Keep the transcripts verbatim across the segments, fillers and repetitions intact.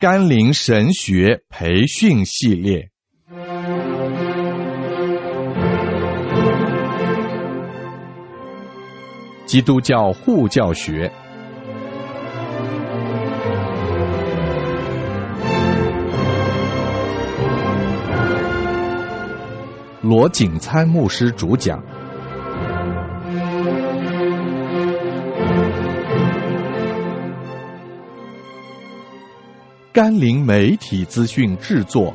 甘霖神学培训系列。基督教护教学。罗景参牧师主讲。甘霖媒体资讯制作。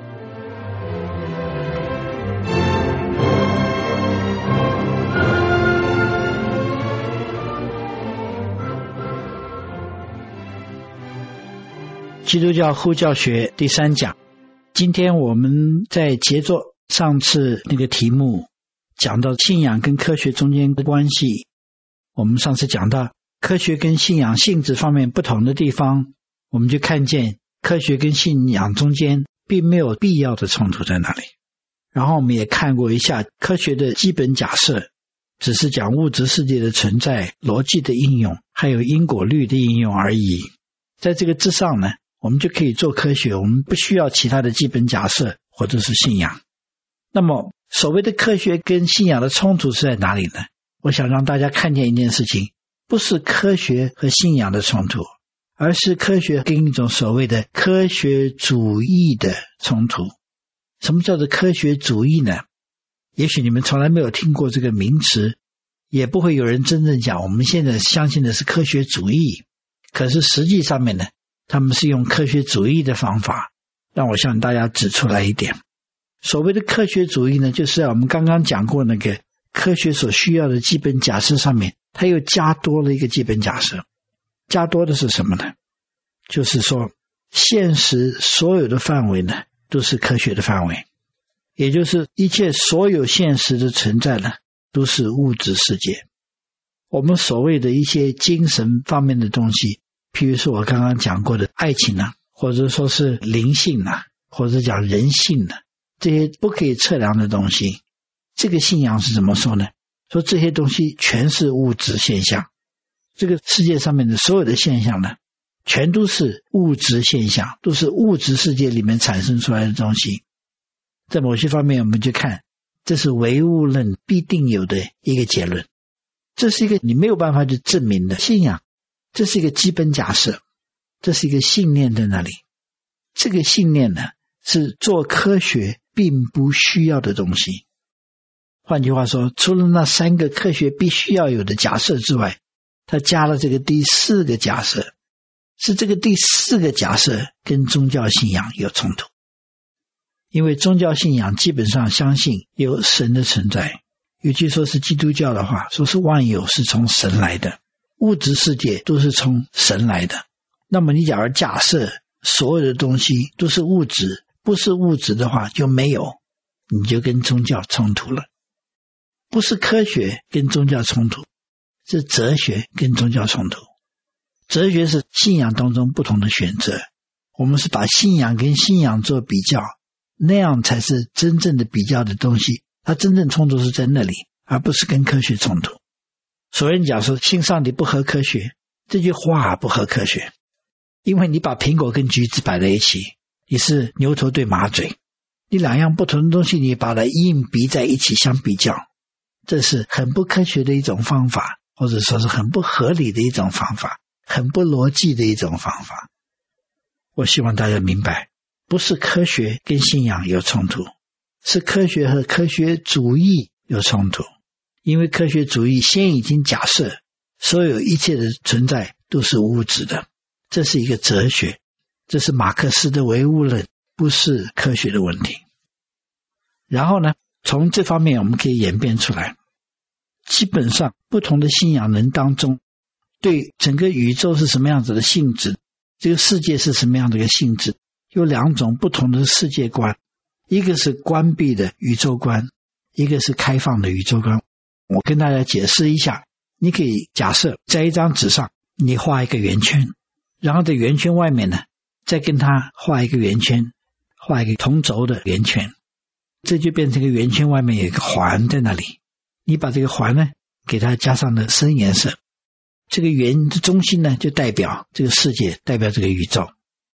基督教护教学第三讲，今天我们在接着上次那个题目，讲到信仰跟科学中间的关系。我们上次讲到科学跟信仰性质方面不同的地方，我们就看见科学跟信仰中间并没有必要的冲突在那里。然后我们也看过一下科学的基本假设，只是讲物质世界的存在、逻辑的应用，还有因果律的应用而已。在这个之上呢，我们就可以做科学，我们不需要其他的基本假设或者是信仰。那么所谓的科学跟信仰的冲突是在哪里呢？我想让大家看见一件事情，不是科学和信仰的冲突，而是科学跟一种所谓的科学主义的冲突。什么叫做科学主义呢？也许你们从来没有听过这个名词，也不会有人真正讲我们现在相信的是科学主义。可是实际上面呢，他们是用科学主义的方法，让我向大家指出来一点。所谓的科学主义呢，就是我们刚刚讲过那个科学所需要的基本假设上面，它又加多了一个基本假设。加多的是什么呢？就是说现实所有的范围呢，都是科学的范围，也就是一切所有现实的存在呢，都是物质世界。我们所谓的一些精神方面的东西，譬如说我刚刚讲过的爱情啊，或者说是灵性啊，或者讲人性啊，这些不可以测量的东西，这个信仰是怎么说呢？说这些东西全是物质现象，这个世界上面的所有的现象呢，全都是物质现象，都是物质世界里面产生出来的东西。在某些方面我们就看，这是唯物论必定有的一个结论，这是一个你没有办法去证明的信仰，这是一个基本假设，这是一个信念在那里。这个信念呢，是做科学并不需要的东西。换句话说，除了那三个科学必须要有的假设之外，他加了这个第四个假设，是这个第四个假设跟宗教信仰有冲突。因为宗教信仰基本上相信有神的存在，尤其说是基督教的话，说是万有是从神来的，物质世界都是从神来的。那么你假如假设所有的东西都是物质，不是物质的话就没有，你就跟宗教冲突了。不是科学跟宗教冲突，是哲学跟宗教冲突。哲学是信仰当中不同的选择，我们是把信仰跟信仰做比较，那样才是真正的比较的东西，它真正冲突是在那里，而不是跟科学冲突。所以人讲说信上帝不合科学，这句话不合科学，因为你把苹果跟橘子摆在一起，你是牛头对马嘴，你两样不同的东西你把它硬逼在一起相比较，这是很不科学的一种方法，或者说是很不合理的一种方法，很不逻辑的一种方法。我希望大家明白，不是科学跟信仰有冲突，是科学和科学主义有冲突。因为科学主义先已经假设所有一切的存在都是物质的，这是一个哲学，这是马克思的唯物论，不是科学的问题。然后呢，从这方面我们可以演变出来，基本上不同的信仰人当中，对整个宇宙是什么样子的性质，这个世界是什么样的一个性质，有两种不同的世界观，一个是关闭的宇宙观，一个是开放的宇宙观。我跟大家解释一下，你可以假设在一张纸上你画一个圆圈，然后在圆圈外面呢再跟它画一个圆圈，画一个同轴的圆圈，这就变成一个圆圈外面有一个环在那里。你把这个环呢给它加上了深颜色，这个圆的中心呢就代表这个世界，代表这个宇宙。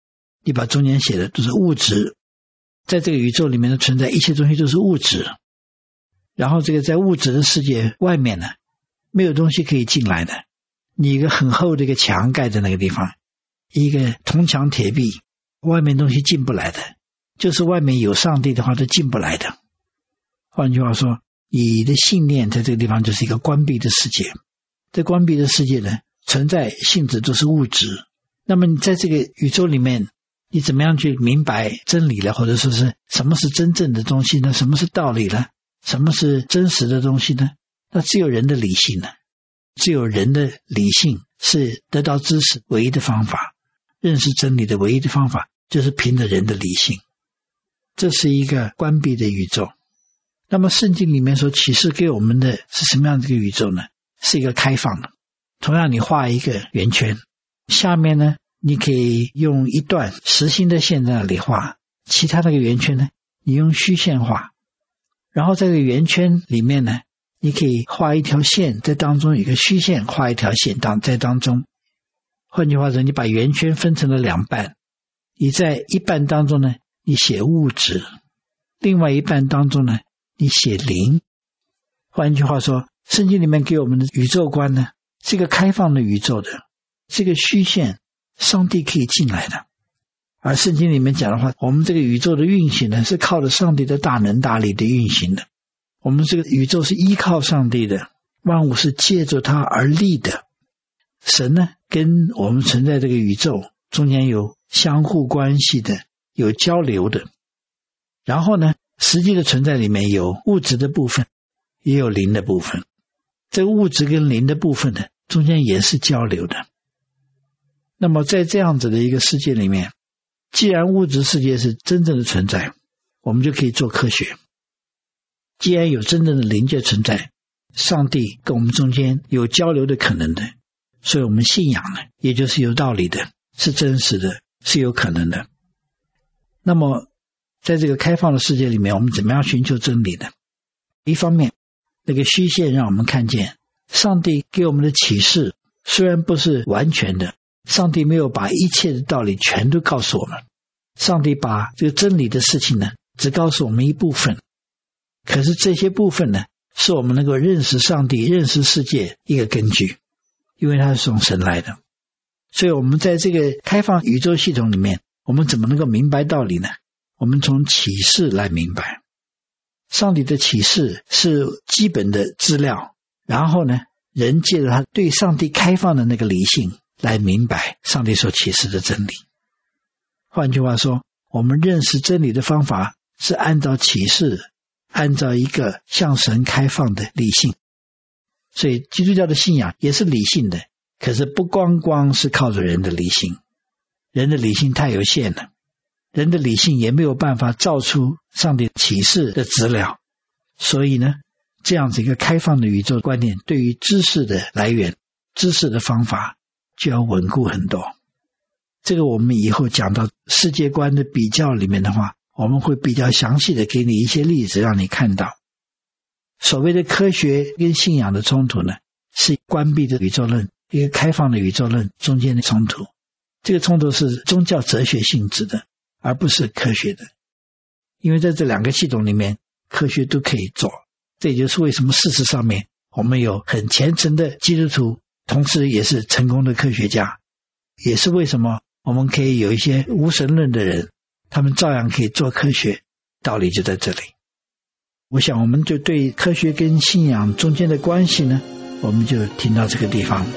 你把中间写的都是物质，在这个宇宙里面的存在一切东西都是物质，然后这个在物质的世界外面呢，没有东西可以进来的，你一个很厚的一个墙盖在那个地方，一个铜墙铁壁，外面东西进不来的，就是外面有上帝的话都进不来的。换句话说，你的信念在这个地方就是一个关闭的世界，这关闭的世界呢，存在性质都是物质。那么你在这个宇宙里面，你怎么样去明白真理了，或者说是什么是真正的东西呢？什么是道理呢？什么是真实的东西呢？那只有人的理性呢，只有人的理性是得到知识唯一的方法，认识真理的唯一的方法就是凭着人的理性。这是一个关闭的宇宙。那么圣经里面所启示给我们的是什么样的一个宇宙呢？是一个开放的。同样你画一个圆圈，下面呢你可以用一段实心的线在那里画，其他那个圆圈呢你用虚线画，然后在这个圆圈里面呢你可以画一条线，在当中有一个虚线，画一条线当在当中。换句话说，你把圆圈分成了两半，你在一半当中呢你写物质，另外一半当中呢你写灵。换句话说，圣经里面给我们的宇宙观呢是一个开放的宇宙的，这个虚线上帝可以进来的。而圣经里面讲的话，我们这个宇宙的运行呢是靠着上帝的大能大力的运行的，我们这个宇宙是依靠上帝的，万物是借着它而立的。神呢跟我们存在这个宇宙中间有相互关系的，有交流的。然后呢实际的存在里面有物质的部分，也有灵的部分。这个物质跟灵的部分呢中间也是交流的。那么在这样子的一个世界里面，既然物质世界是真正的存在，我们就可以做科学。既然有真正的灵界存在，上帝跟我们中间有交流的可能的，所以我们信仰呢也就是有道理的，是真实的，是有可能的。那么在这个开放的世界里面，我们怎么样寻求真理呢？一方面，那个虚线让我们看见上帝给我们的启示虽然不是完全的，上帝没有把一切的道理全都告诉我们，上帝把这个真理的事情呢只告诉我们一部分，可是这些部分呢是我们能够认识上帝认识世界一个根据，因为它是从神来的。所以我们在这个开放宇宙系统里面，我们怎么能够明白道理呢？我们从启示来明白。上帝的启示是基本的资料，然后呢人借着他对上帝开放的那个理性来明白上帝所启示的真理。换句话说，我们认识真理的方法是按照启示，按照一个向神开放的理性。所以基督教的信仰也是理性的，可是不光光是靠着人的理性，人的理性太有限了，人的理性也没有办法造出上帝启示的资料。所以呢，这样子一个开放的宇宙观念对于知识的来源，知识的方法就要稳固很多。这个我们以后讲到世界观的比较里面的话，我们会比较详细的给你一些例子让你看到。所谓的科学跟信仰的冲突呢，是关闭的宇宙论一个开放的宇宙论中间的冲突。这个冲突是宗教哲学性质的，而不是科学的。因为在这两个系统里面，科学都可以做。这也就是为什么事实上面我们有很虔诚的基督徒，同时也是成功的科学家，也是为什么我们可以有一些无神论的人，他们照样可以做科学，道理就在这里。我想我们就对科学跟信仰中间的关系呢，我们就听到这个地方。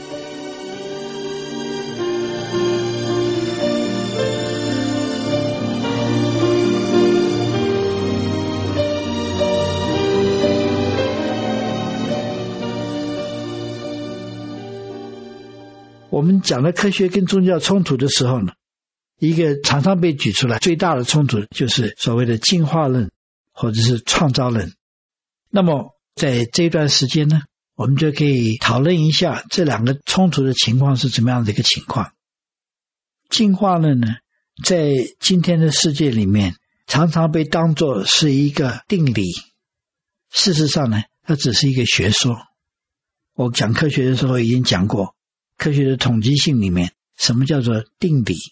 我们讲的科学跟宗教冲突的时候呢，一个常常被举出来最大的冲突就是所谓的进化论或者是创造论。那么在这段时间呢，我们就可以讨论一下这两个冲突的情况是怎么样的一个情况。进化论呢，在今天的世界里面常常被当作是一个定理，事实上呢，它只是一个学说。我讲科学的时候已经讲过，科学的统计性里面什么叫做定理，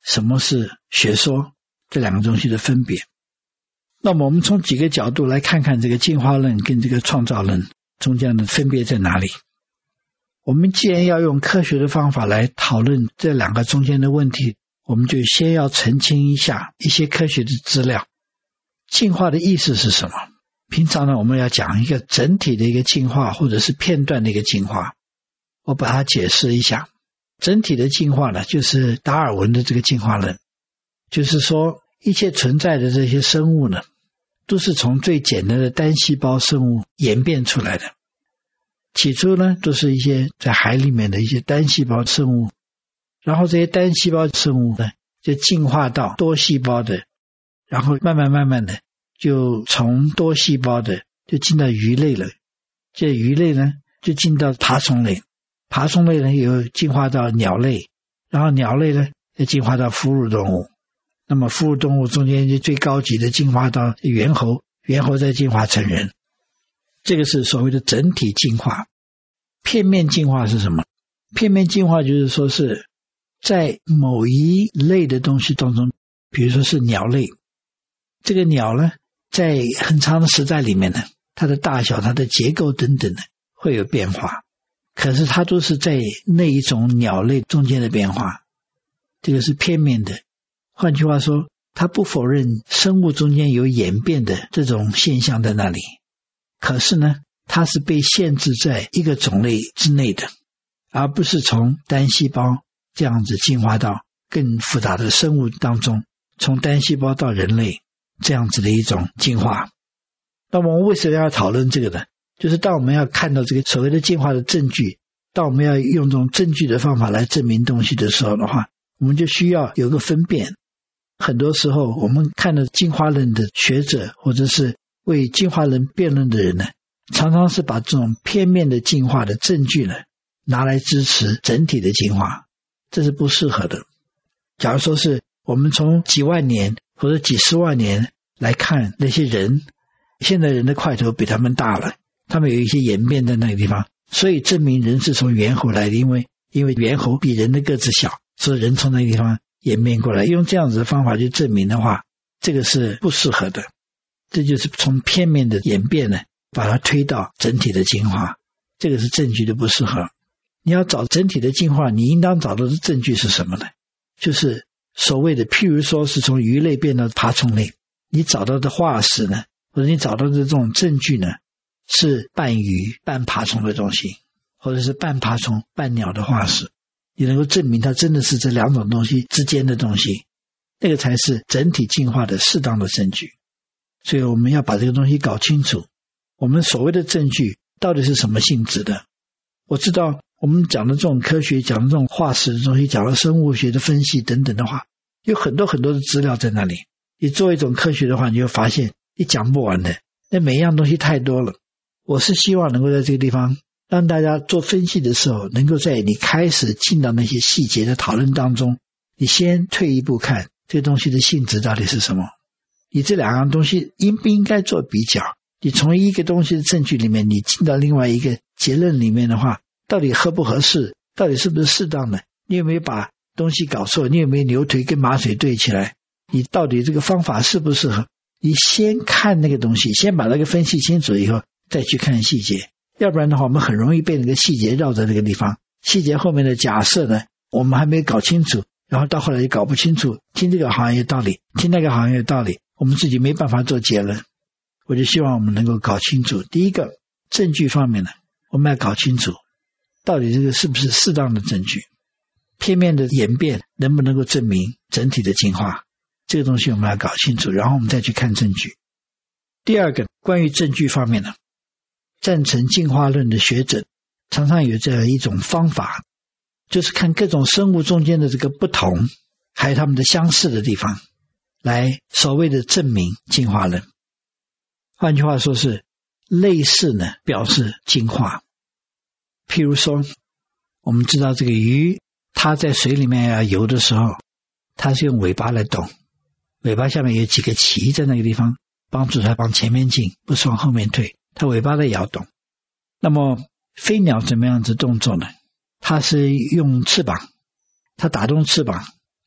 什么是学说，这两个东西的分别。那么我们从几个角度来看看这个进化论跟这个创造论中间的分别在哪里。我们既然要用科学的方法来讨论这两个中间的问题，我们就先要澄清一下一些科学的资料。进化的意思是什么？平常呢，我们要讲一个整体的一个进化，或者是片段的一个进化。我把它解释一下。整体的进化呢，就是达尔文的这个进化论，就是说一切存在的这些生物呢，都是从最简单的单细胞生物演变出来的。起初呢，都是一些在海里面的一些单细胞生物，然后这些单细胞生物呢，就进化到多细胞的，然后慢慢慢慢的就从多细胞的就进到鱼类了，这鱼类呢就进到爬虫类，爬虫类呢又进化到鸟类，然后鸟类呢又进化到哺乳动物，那么哺乳动物中间就最高级的进化到猿猴，猿猴再进化成人。这个是所谓的整体进化。片面进化是什么？片面进化就是说是在某一类的东西当中，比如说是鸟类，这个鸟呢在很长的时代里面呢，它的大小、它的结构等等呢会有变化，可是它都是在那一种鸟类中间的变化，这个是片面的。换句话说，它不否认生物中间有演变的这种现象在那里，可是呢它是被限制在一个种类之内的，而不是从单细胞这样子进化到更复杂的生物当中，从单细胞到人类这样子的一种进化。那么我们为什么要讨论这个呢？就是当我们要看到这个所谓的进化的证据，当我们要用这种证据的方法来证明东西的时候的话，我们就需要有个分辨。很多时候我们看到进化论的学者或者是为进化论辩论的人呢，常常是把这种片面的进化的证据呢拿来支持整体的进化，这是不适合的。假如说是我们从几万年或者几十万年来看那些人，现在人的块头比他们大了，他们有一些演变在那个地方，所以证明人是从猿猴来的，因为因为猿猴比人的个子小，所以人从那个地方演变过来。用这样子的方法去证明的话，这个是不适合的。这就是从片面的演变呢把它推到整体的进化，这个是证据的不适合。你要找整体的进化，你应当找到的证据是什么呢？就是所谓的譬如说是从鱼类变到爬虫类，你找到的化石呢，或者你找到的这种证据呢，是半鱼半爬虫的东西，或者是半爬虫半鸟的化石，你能够证明它真的是这两种东西之间的东西，那个才是整体进化的适当的证据。所以我们要把这个东西搞清楚，我们所谓的证据到底是什么性质的。我知道我们讲的这种科学，讲的这种化石的东西，讲的生物学的分析等等的话，有很多很多的资料在那里，你做一种科学的话，你就发现你讲不完的，那每一样东西太多了。我是希望能够在这个地方让大家做分析的时候，能够在你开始进到那些细节的讨论当中，你先退一步看这个东西的性质到底是什么，你这两样东西应不应该做比较，你从一个东西的证据里面你进到另外一个结论里面的话，到底合不合适，到底是不是适当的，你有没有把东西搞错，你有没有牛腿跟马腿对起来，你到底这个方法适不适合，你先看那个东西，先把那个分析清楚以后再去看细节，要不然的话我们很容易被那个细节绕在那个地方，细节后面的假设呢我们还没搞清楚，然后到后来也搞不清楚，听这个好像有道理，听那个好像有道理，我们自己没办法做结论。我就希望我们能够搞清楚，第一个证据方面呢，我们要搞清楚到底这个是不是适当的证据，片面的演变能不能够证明整体的进化，这个东西我们要搞清楚，然后我们再去看证据。第二个关于证据方面呢，赞成进化论的学者常常有这样一种方法，就是看各种生物中间的这个不同还有它们的相似的地方，来所谓的证明进化论。换句话说是类似呢表示进化。譬如说我们知道这个鱼它在水里面要游的时候，它是用尾巴来动，尾巴下面有几个鳍在那个地方帮助它往前面进，不是往后面退，它尾巴在摇动。那么飞鸟怎么样子动作呢？它是用翅膀，它打动翅膀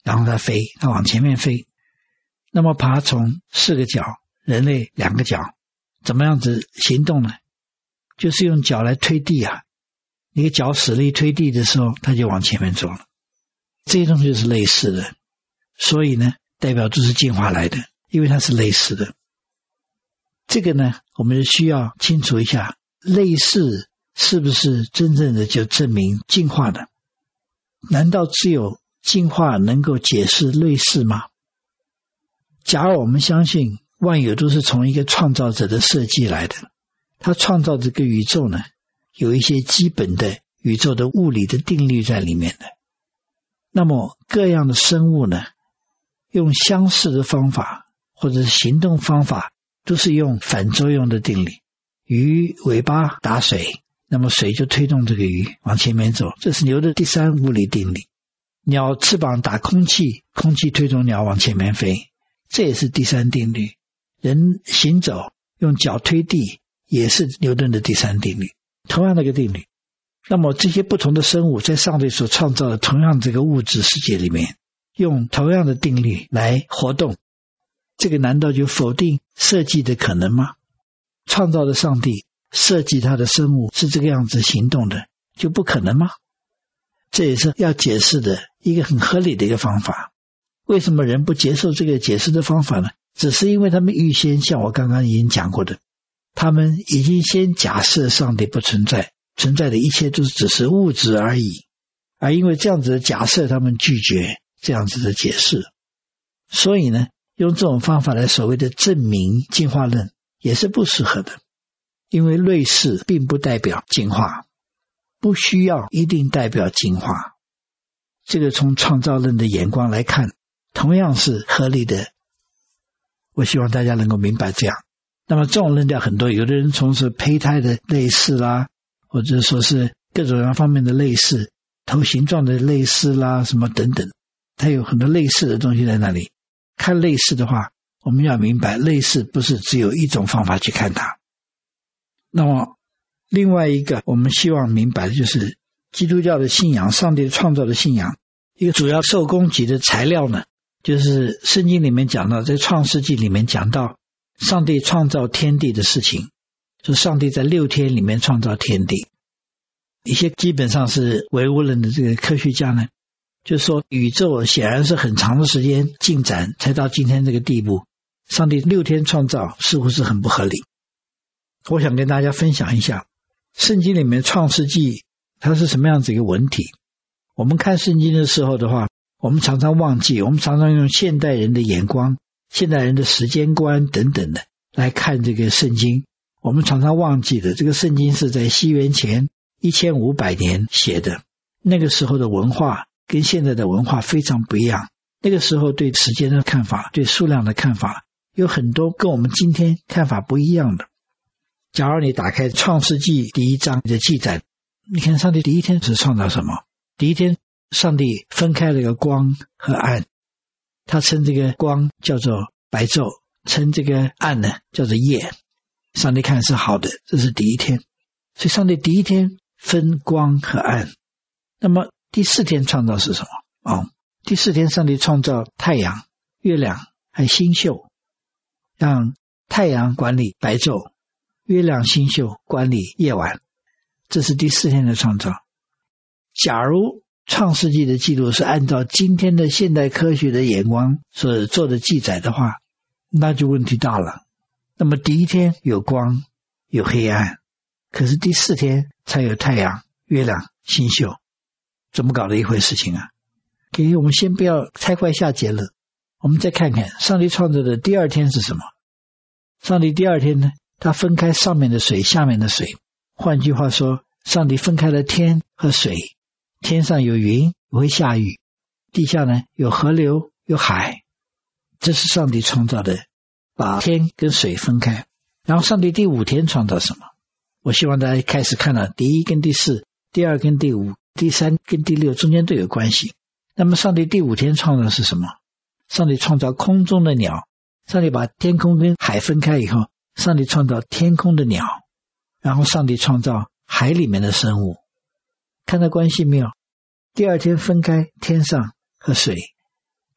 然后它飞，它往前面飞。那么爬虫四个脚，人类两个脚，怎么样子行动呢？就是用脚来推地啊，一个脚使力推地的时候，它就往前面走了。这些东西是类似的，所以呢，代表就是进化来的，因为它是类似的。这个呢，我们需要清楚一下，类似是不是真正的就证明进化的？难道只有进化能够解释类似吗？假如我们相信万有都是从一个创造者的设计来的，他创造这个宇宙呢，有一些基本的宇宙的物理的定律在里面的。那么各样的生物呢，用相似的方法或者是行动方法，都是用反作用的定律。鱼尾巴打水，那么水就推动这个鱼往前面走，这是牛的第三物理定律。鸟翅膀打空气，空气推动鸟往前面飞，这也是第三定律。人行走用脚推地，也是牛顿的第三定律，同样的一个定律。那么这些不同的生物在上帝所创造的同样这个物质世界里面，用同样的定律来活动，这个难道就否定设计的可能吗？创造的上帝设计他的生物是这个样子行动的，就不可能吗？这也是要解释的一个很合理的一个方法。为什么人不接受这个解释的方法呢？只是因为他们预先像我刚刚已经讲过的，他们已经先假设上帝不存在，存在的一切都只是物质而已，而因为这样子的假设，他们拒绝这样子的解释。所以呢，用这种方法来所谓的证明进化论也是不适合的，因为类似并不代表进化，不需要一定代表进化。这个从创造论的眼光来看，同样是合理的。我希望大家能够明白这样。那么这种论调很多，有的人从事胚胎的类似啦，或者说是各种各样方面的类似，头形状的类似啦，什么等等，它有很多类似的东西在那里。看类似的话，我们要明白类似不是只有一种方法去看它。那么另外一个我们希望明白的就是基督教的信仰，上帝创造的信仰，一个主要受供给的材料呢，就是圣经里面讲到，在创世纪里面讲到上帝创造天地的事情，就上帝在六天里面创造天地。一些基本上是唯物论的这个科学家呢，就是说宇宙显然是很长的时间进展才到今天这个地步，上帝六天创造似乎是很不合理。我想跟大家分享一下圣经里面创世纪它是什么样子一个文体。我们看圣经的时候的话，我们常常忘记，我们常常用现代人的眼光，现代人的时间观等等的来看这个圣经。我们常常忘记的，这个圣经是在西元前一千五百年写的，那个时候的文化跟现在的文化非常不一样。那个时候对时间的看法，对数量的看法，有很多跟我们今天看法不一样的。假如你打开创世纪第一章的记载，你看上帝第一天是创造什么？第一天上帝分开了个光和暗，他称这个光叫做白昼，称这个暗呢叫做夜。上帝看是好的，这是第一天。所以上帝第一天分光和暗。那么第四天创造是什么？哦，第四天上帝创造太阳、月亮还有星宿，让太阳管理白昼，月亮星宿管理夜晚，这是第四天的创造。假如创世纪的记录是按照今天的现代科学的眼光所做的记载的话，那就问题大了。那么第一天有光有黑暗，可是第四天才有太阳、月亮、星宿，怎么搞的一回事情啊？可以，我们先不要太快下结论，我们再看看上帝创造的第二天是什么。上帝第二天呢，他分开上面的水下面的水，换句话说，上帝分开了天和水，天上有云会下雨，地下呢有河流有海，这是上帝创造的，把天跟水分开。然后上帝第五天创造什么？我希望大家开始看到第一跟第四，第二跟第五，第三跟第六中间都有关系。那么上帝第五天创造的是什么？上帝创造空中的鸟，上帝把天空跟海分开以后，上帝创造天空的鸟，然后上帝创造海里面的生物。看到关系没有？第二天分开天上和水，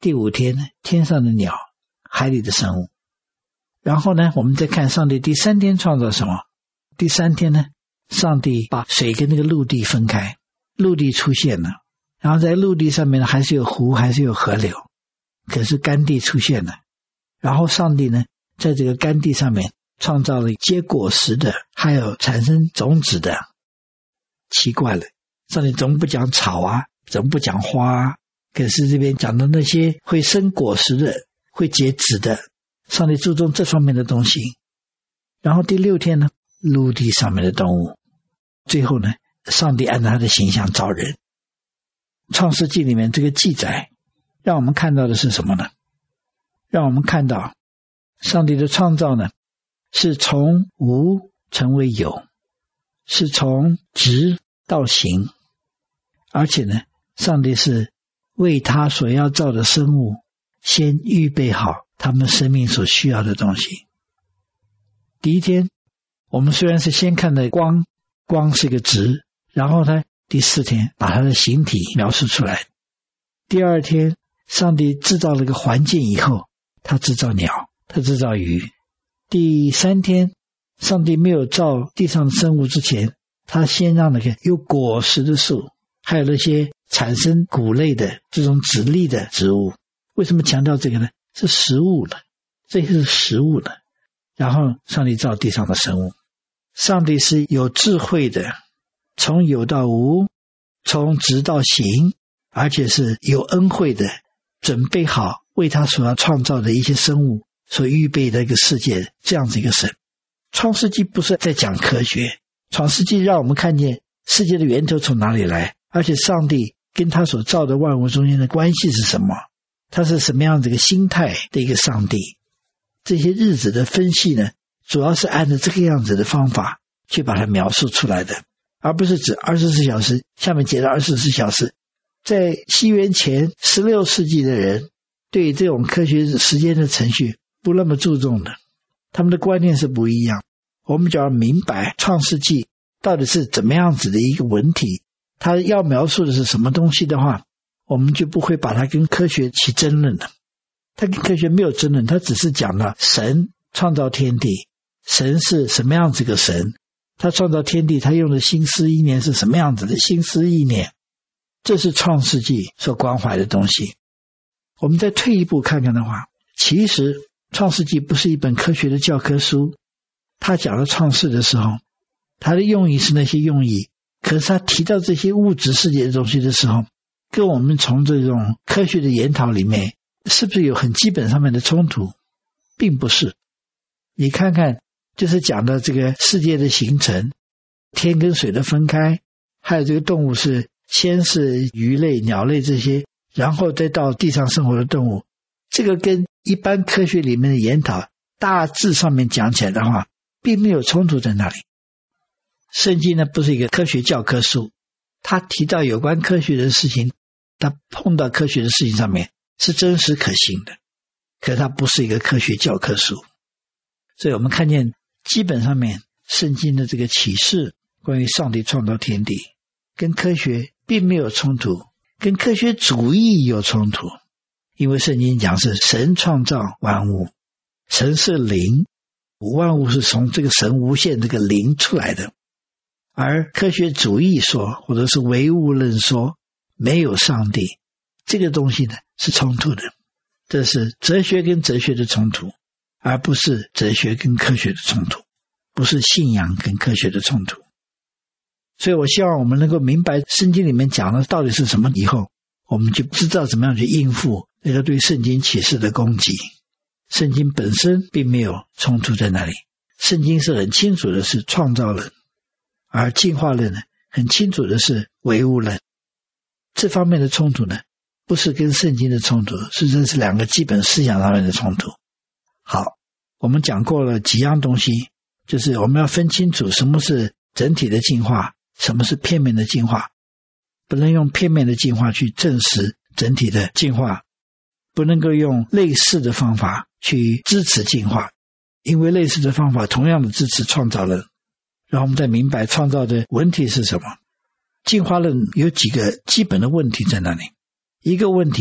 第五天呢，天上的鸟，海里的生物。然后呢，我们再看上帝第三天创造什么？第三天呢，上帝把水跟那个陆地分开，陆地出现了，然后在陆地上面呢，还是有湖，还是有河流，可是干地出现了。然后上帝呢，在这个干地上面创造了结果实的，还有产生种子的。奇怪了，上帝怎么不讲草啊，怎么不讲花啊？可是这边讲的那些会生果实的，会结籽的，上帝注重这方面的东西。然后第六天呢，陆地上面的动物。最后呢，上帝按照他的形象造人。创世纪里面这个记载让我们看到的是什么呢？让我们看到上帝的创造呢，是从无成为有，是从直到行。而且呢，上帝是为他所要造的生物先预备好他们生命所需要的东西。第一天我们虽然是先看的光，光是个直，然后呢第四天把它的形体描述出来。第二天上帝制造了个环境以后，他制造鸟，他制造鱼。第三天上帝没有造地上的生物之前，他先让那个有果实的树，还有那些产生谷类的这种籽粒的植物。为什么强调这个呢？是食物了，这是食物了。然后上帝造地上的生物。上帝是有智慧的，从有到无，从直到行，而且是有恩惠的，准备好为他所要创造的一些生物所预备的一个世界，这样子一个神。创世纪不是在讲科学，创世纪让我们看见世界的源头从哪里来，而且上帝跟他所造的万物中间的关系是什么，他是什么样的一个心态的一个上帝。这些日子的分析呢，主要是按照这个样子的方法去把它描述出来的，而不是指二十四小时，下面解到二十四小时。在西元前十六世纪的人对这种科学时间的程序不那么注重的，他们的观念是不一样。我们就要明白创世纪到底是怎么样子的一个文体，它要描述的是什么东西的话，我们就不会把它跟科学起争论了。它跟科学没有争论，它只是讲了神创造天地，神是什么样子个神，他创造天地，他用的心思意念是什么样子的心思意念，这是创世纪所关怀的东西。我们再退一步看看的话，其实创世纪不是一本科学的教科书，他讲到创世的时候，他的用意是那些用意，可是他提到这些物质世界的东西的时候，跟我们从这种科学的研讨里面是不是有很基本上面的冲突？并不是。你看看，就是讲到这个世界的形成，天跟水的分开，还有这个动物是先是鱼类鸟类这些，然后再到地上生活的动物，这个跟一般科学里面的研讨大致上面讲起来的话并没有冲突在那里。圣经呢不是一个科学教科书，他提到有关科学的事情，他碰到科学的事情上面是真实可行的，可是它不是一个科学教科书。所以我们看见基本上面圣经的这个启示关于上帝创造天地跟科学并没有冲突，跟科学主义有冲突。因为圣经讲是神创造万物，神是灵，万物是从这个神无限这个灵出来的。而科学主义说，或者是唯物论说没有上帝，这个东西呢是冲突的。这是哲学跟哲学的冲突，而不是哲学跟科学的冲突，不是信仰跟科学的冲突。所以我希望我们能够明白圣经里面讲的到底是什么以后，我们就知道怎么样去应付那个对圣经启示的攻击。圣经本身并没有冲突在那里，圣经是很清楚的是创造论，而进化论呢很清楚的是唯物论。这方面的冲突呢不是跟圣经的冲突，是这是两个基本思想上面的冲突。好，我们讲过了几样东西，就是我们要分清楚什么是整体的进化，什么是片面的进化。不能用片面的进化去证实整体的进化，不能够用类似的方法去支持进化，因为类似的方法同样的支持创造论。让我们再明白创造的问题是什么。进化论有几个基本的问题在那里。一个问题呢，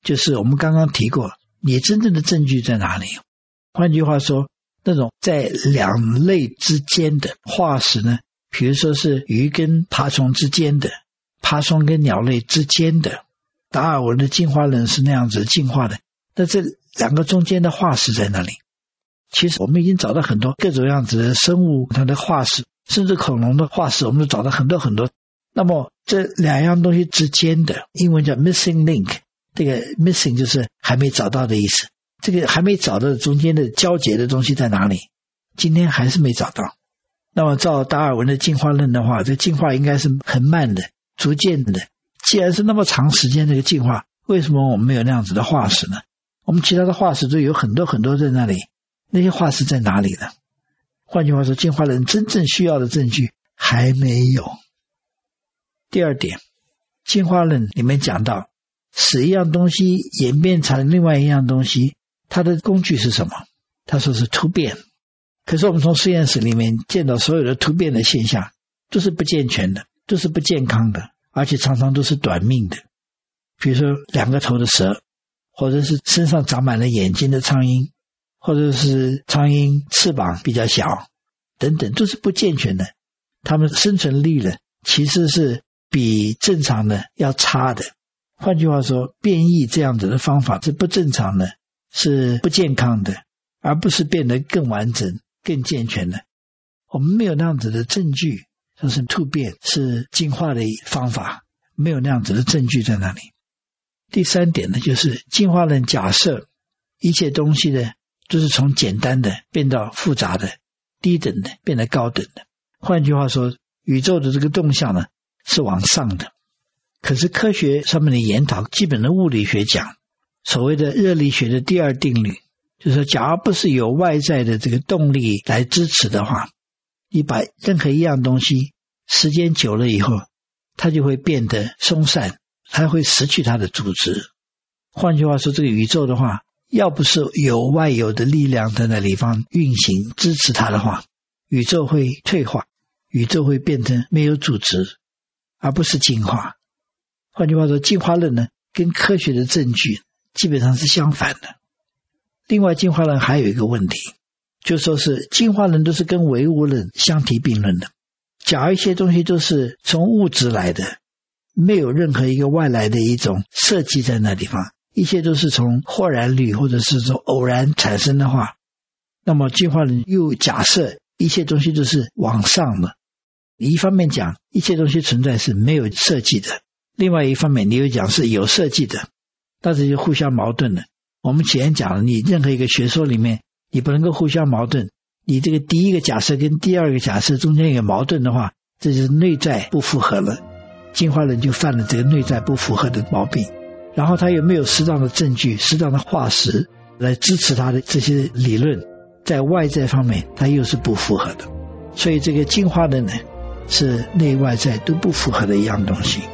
就是我们刚刚提过，你真正的证据在哪里？换句话说，那种在两类之间的化石呢，比如说是鱼跟爬虫之间的，爬虫跟鸟类之间的，达尔文的进化论是那样子进化的，那这两个中间的化石在哪里？其实我们已经找到很多各种样子的生物它的化石，甚至恐龙的化石我们都找到很多很多。那么这两样东西之间的，英文叫 missing link， 这个 missing 就是还没找到的意思，这个还没找到的中间的交结的东西在哪里？今天还是没找到。那么照达尔文的进化论的话，这进化应该是很慢的，逐渐的。既然是那么长时间这个进化，为什么我们没有那样子的化石呢？我们其他的化石都有很多很多在那里，那些化石在哪里呢？换句话说，进化论真正需要的证据还没有。第二点，进化论里面讲到，使一样东西演变成另外一样东西，它的工具是什么？他说是突变。可是我们从实验室里面见到所有的突变的现象都是不健全的，都是不健康的，而且常常都是短命的。比如说两个头的蛇，或者是身上长满了眼睛的苍蝇，或者是苍蝇翅膀比较小等等，都是不健全的。它们生存力呢，其实是比正常的要差的。换句话说，变异这样子的方法是不正常的，是不健康的，而不是变得更完整更健全的。我们没有那样子的证据说是突变是进化的方法，没有那样子的证据在那里。第三点呢，就是进化论假设一切东西呢都是从简单的变到复杂的，低等的变得高等的。换句话说，宇宙的这个动向呢是往上的。可是科学上面的研讨，基本的物理学讲，所谓的热力学的第二定律，就是说假如不是有外在的这个动力来支持的话，你把任何一样东西时间久了以后，它就会变得松散，它会失去它的组织。换句话说，这个宇宙的话，要不是有外有的力量在那地方运行支持它的话，宇宙会退化，宇宙会变成没有组织，而不是进化。换句话说，进化论呢跟科学的证据基本上是相反的。另外，进化论还有一个问题，就说是进化论都是跟唯物论相提并论的。假如一些东西都是从物质来的，没有任何一个外来的一种设计在那地方，一切都是从豁然率或者是从偶然产生的话，那么进化论又假设一切东西都是往上的。一方面讲一切东西存在是没有设计的，另外一方面你又讲是有设计的，但是就互相矛盾了。我们前讲了，你任何一个学说里面你不能够互相矛盾，你这个第一个假设跟第二个假设中间有矛盾的话，这就是内在不符合了。进化论就犯了这个内在不符合的毛病，然后他有没有适当的证据适当的化石来支持他的这些理论，在外在方面他又是不符合的。所以这个进化论呢是内外在都不符合的一样东西。